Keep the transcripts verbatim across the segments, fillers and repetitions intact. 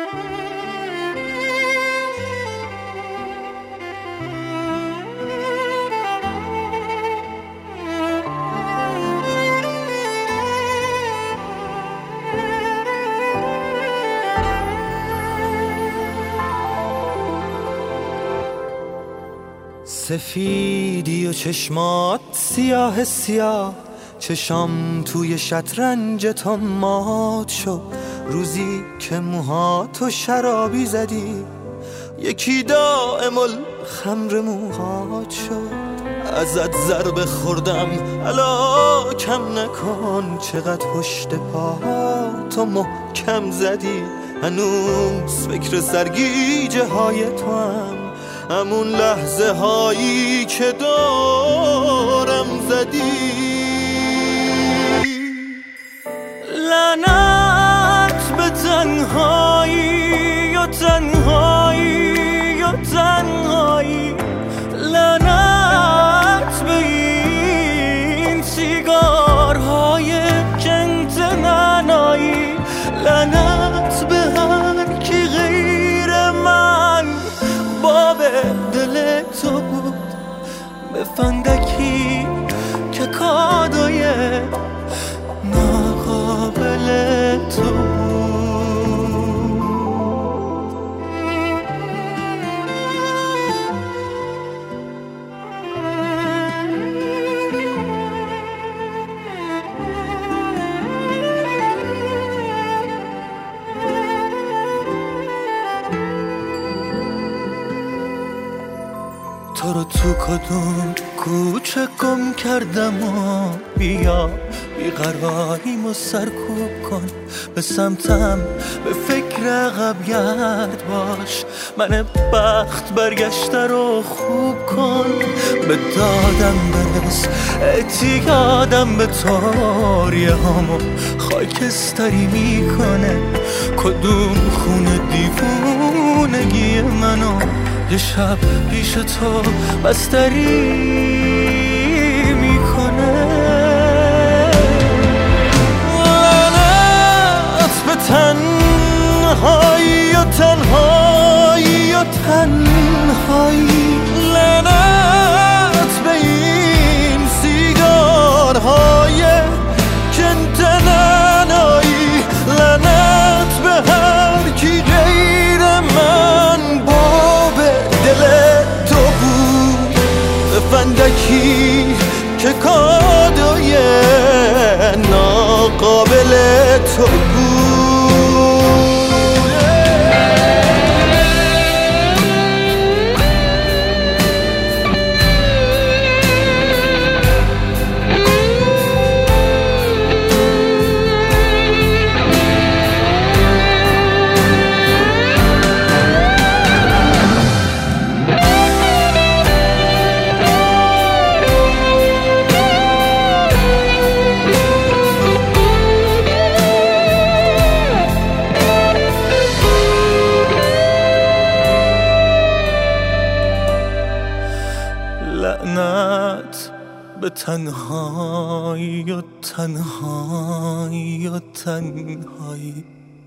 سفیدی و چشمات سیاه سیاه، چشام توی شطرنج تو مات شد. روزی که موهاتو شرابی زدی، یکی دائم الخمر موهات شد. ازت ضربه خوردم الا کم نکن، چقدر پشت پاتو محکم زدی. هنوز فکر سرگیجه های تو هم، همون لحظه هایی که دارم زدی. لعنت به تنهایی و تنهایی و تنهایی، لعنت به این سیگارهای کنت ننایی، لعنت به هر کی غیر من باب دل تو بود. به فندکی که کادوی ناقابل تو بود. تو رو تو کدوم کوچه گم کردم و بیا بیقراریمو سرکوب کن. به سمتم به فکر عقب گرد باش، من بخت برگشته رو خوب کن. به دادم برس اعتیادم به تاریه هامو خاکستری میکنه. کدوم خونه دیوونگی منو یه شب پیش تو بستری میکنه. لعنت به تنهایی و تنهایی و تنهایی، لعنت به این سیگارهای کنت ننایی، لعنت به هر کی غیر من باب دل تو بود. به فندکی که کادوی ناقابل تو بود. لعنت به تنهایی و تنهایی و تنهایی،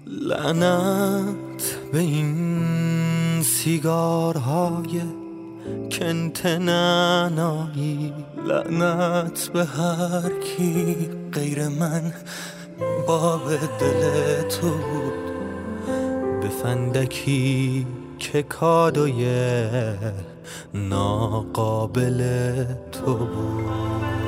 لعنت به این سیگارهای کنت ننایی، لعنت به هر کی غیر من باب دل تو بود. به فندکی که کادوی ناقابل تو بود.